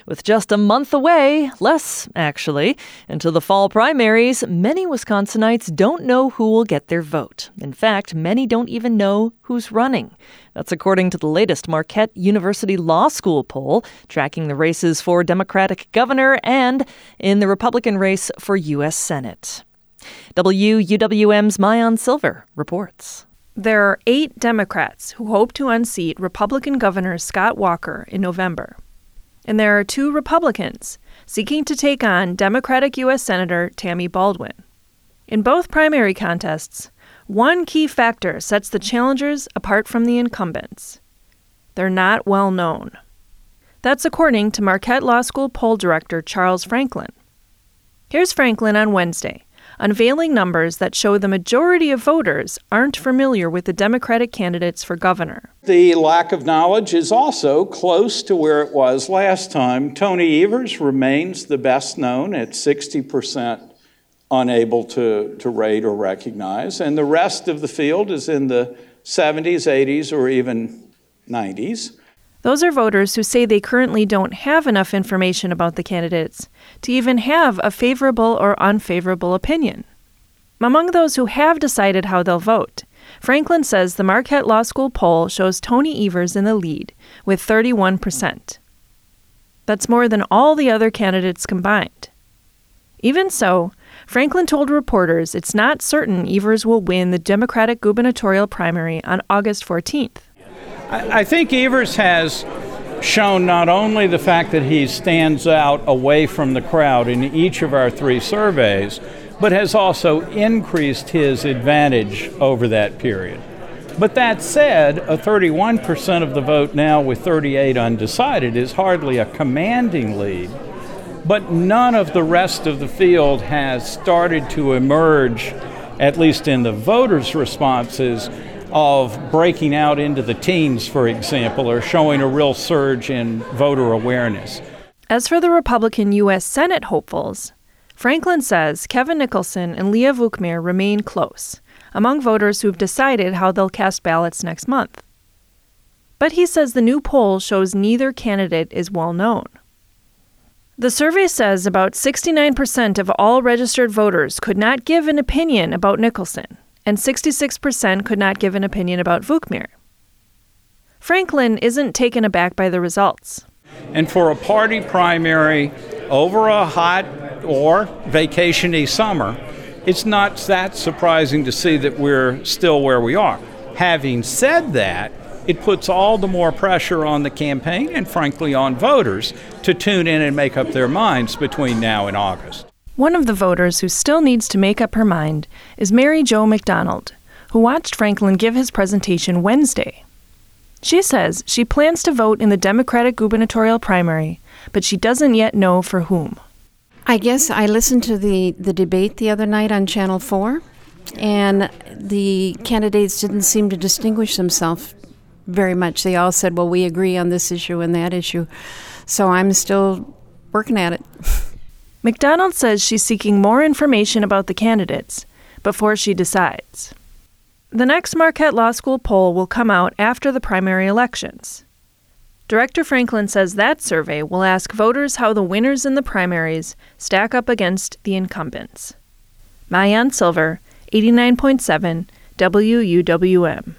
With just a month away, less actually, until the fall primaries, many Wisconsinites don't know who will get their vote. In fact, many don't even know who's running. That's according to the latest Marquette University Law School poll, tracking the races for Democratic governor and in the Republican race for U.S. Senate. WUWM's Maayan Silver reports. There are 8 Democrats who hope to unseat Republican Governor Scott Walker in November. And there are 2 Republicans seeking to take on Democratic U.S. Senator Tammy Baldwin. In both primary contests, one key factor sets the challengers apart from the incumbents. They're not well known. That's according to Marquette Law School poll director Charles Franklin. Here's Franklin on Wednesday, unveiling numbers that show the majority of voters aren't familiar with the Democratic candidates for governor. The lack of knowledge is also close to where it was last time. Tony Evers remains the best known at 60% unable to rate or recognize, and the rest of the field is in the 70s, 80s, or even 90s. Those are voters who say they currently don't have enough information about the candidates to even have a favorable or unfavorable opinion. Among those who have decided how they'll vote, Franklin says the Marquette Law School poll shows Tony Evers in the lead with 31%. That's more than all the other candidates combined. Even so, Franklin told reporters it's not certain Evers will win the Democratic gubernatorial primary on August 14th. I think Evers has shown not only the fact that he stands out away from the crowd in each of our 3 surveys, but has also increased his advantage over that period. But that said, a 31% of the vote now with 38 undecided is hardly a commanding lead. But none of the rest of the field has started to emerge, at least in the voters' responses, of breaking out into the teens, for example, or showing a real surge in voter awareness. As for the Republican U.S. Senate hopefuls, Franklin says Kevin Nicholson and Leah Vukmir remain close among voters who've decided how they'll cast ballots next month. But he says the new poll shows neither candidate is well known. The survey says about 69% of all registered voters could not give an opinion about Nicholson, and 66% could not give an opinion about Vukmir. Franklin isn't taken aback by the results. And for a party primary over a hot or vacation-y summer, it's not that surprising to see that we're still where we are. Having said that, it puts all the more pressure on the campaign and, frankly, on voters to tune in and make up their minds between now and August. One of the voters who still needs to make up her mind is Mary Jo McDonald, who watched Franklin give his presentation Wednesday. She says she plans to vote in the Democratic gubernatorial primary, but she doesn't yet know for whom. I guess I listened to the debate the other night on Channel 4, and the candidates didn't seem to distinguish themselves very much. They all said, well, we agree on this issue and that issue. So I'm still working at it. McDonald says she's seeking more information about the candidates before she decides. The next Marquette Law School poll will come out after the primary elections. Director Franklin says that survey will ask voters how the winners in the primaries stack up against the incumbents. Maayan Silver, 89.7 WUWM.